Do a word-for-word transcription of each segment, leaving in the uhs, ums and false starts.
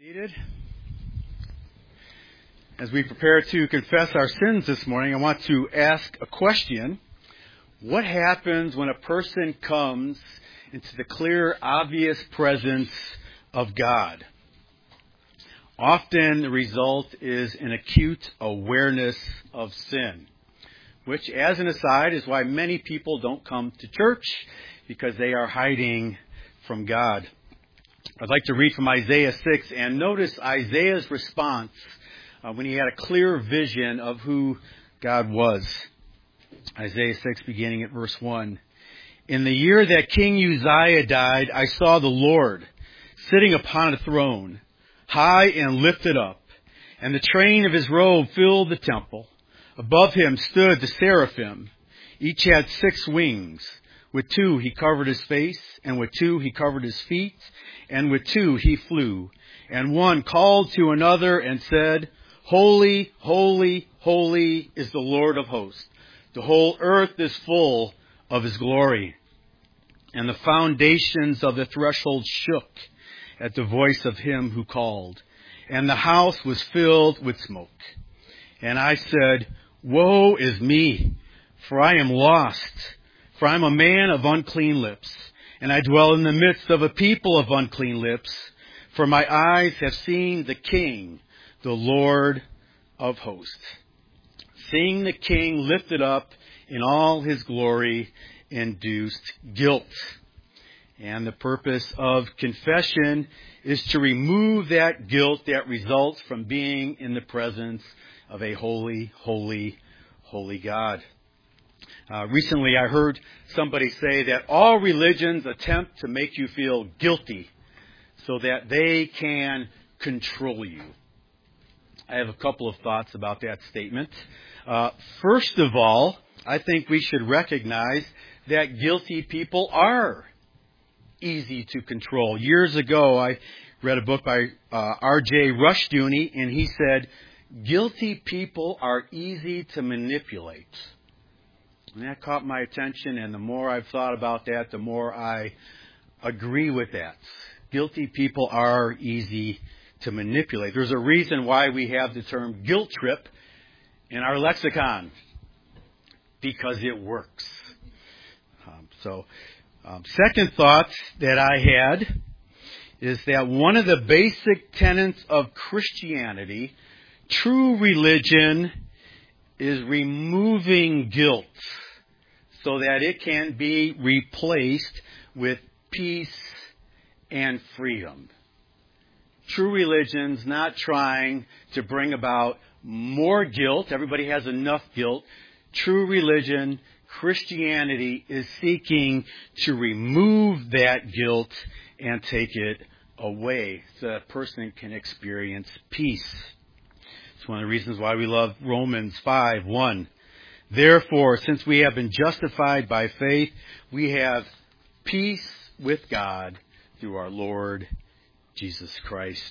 Seated. As we prepare to confess our sins this morning, I want to ask a question. What happens when a person comes into the clear, obvious presence of God? Often the result is an acute awareness of sin, which, as an aside, is why many people don't come to church, because they are hiding from God. I'd like to read from Isaiah six and notice Isaiah's response uh, when he had a clear vision of who God was. Isaiah six, beginning at verse one. In the year that King Uzziah died, I saw the Lord sitting upon a throne, high and lifted up, and the train of his robe filled the temple. Above him stood the seraphim. Each had six wings. With two he covered his face, and with two he covered his feet, and with two he flew. And one called to another and said, Holy, holy, holy is the Lord of hosts. The whole earth is full of his glory. And the foundations of the threshold shook at the voice of him who called. And the house was filled with smoke. And I said, Woe is me, for I am lost. For I am a man of unclean lips, and I dwell in the midst of a people of unclean lips. For my eyes have seen the King, the Lord of hosts. Seeing the King lifted up in all his glory induced guilt. And the purpose of confession is to remove that guilt that results from being in the presence of a holy, holy, holy God. Uh, recently I heard somebody say that all religions attempt to make you feel guilty so that they can control you. I have a couple of thoughts about that statement. Uh, first of all, I think we should recognize that guilty people are easy to control. Years ago, I read a book by uh, R J Rushdoony, and he said, guilty people are easy to manipulate. And that caught my attention, and the more I've thought about that, the more I agree with that. Guilty people are easy to manipulate. There's a reason why we have the term guilt trip in our lexicon, because it works. Um, so, um, second thought that I had is that one of the basic tenets of Christianity, true religion, is removing guilt so that it can be replaced with peace and freedom. True religion's not trying to bring about more guilt. Everybody has enough guilt. True religion, Christianity, is seeking to remove that guilt and take it away so that a person can experience peace. It's one of the reasons why we love Romans five one. Therefore, since we have been justified by faith, we have peace with God through our Lord Jesus Christ.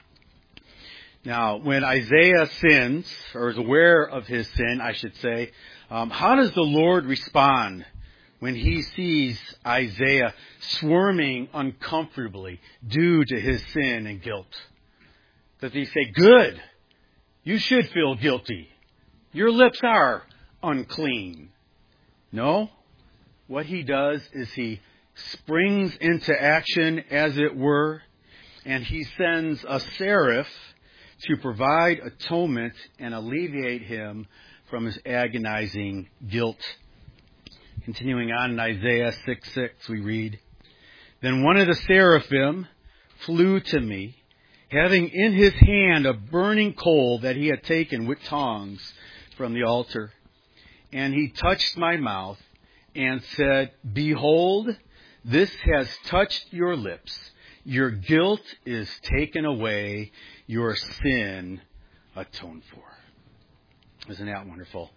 Now, when Isaiah sins, or is aware of his sin, I should say, um, how does the Lord respond when he sees Isaiah squirming uncomfortably due to his sin and guilt? Does he say, good, you should feel guilty, your lips are unclean? No. What he does is he springs into action, as it were, and he sends a seraph to provide atonement and alleviate him from his agonizing guilt. Continuing on in Isaiah six six, we read, Then one of the seraphim flew to me, having in his hand a burning coal that he had taken with tongs from the altar. And he touched my mouth and said, Behold, this has touched your lips. Your guilt is taken away, your sin atoned for. Isn't that wonderful?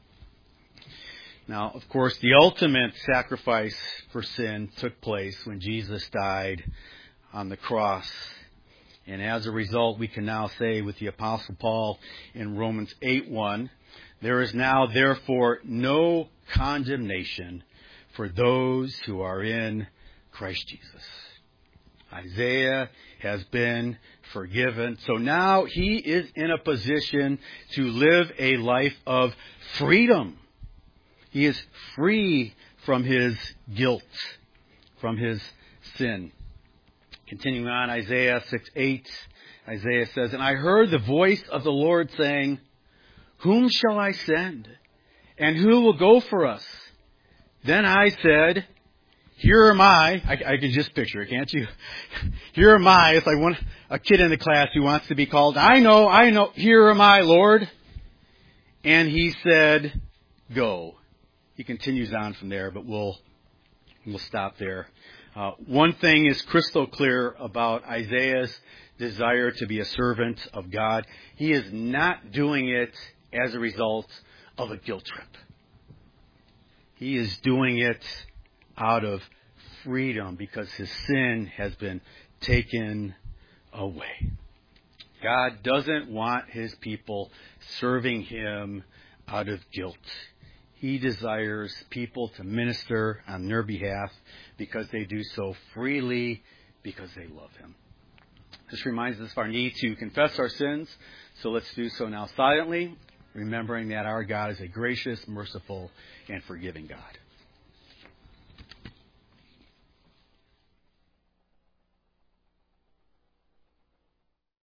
Now, of course, the ultimate sacrifice for sin took place when Jesus died on the cross. And as a result, we can now say with the Apostle Paul in Romans eight one, there is now therefore no condemnation for those who are in Christ Jesus. Isaiah has been forgiven. So now he is in a position to live a life of freedom. He is free from his guilt, from his sin. Continuing on, Isaiah six eight, Isaiah says, "And I heard the voice of the Lord saying, Whom shall I send? And who will go for us? Then I said, Here am I." I, I can just picture it, can't you? Here am I. It's like one a kid in the class who wants to be called. I know, I know. Here am I, Lord. And he said, Go. He continues on from there, but we'll we'll stop there. Uh, one thing is crystal clear about Isaiah's desire to be a servant of God. He is not doing it as a result of a guilt trip. He is doing it out of freedom because his sin has been taken away. God doesn't want his people serving him out of guilt. He desires people to minister on their behalf because they do so freely because they love him. This reminds us of our need to confess our sins, so let's do so now silently, remembering that our God is a gracious, merciful, and forgiving God.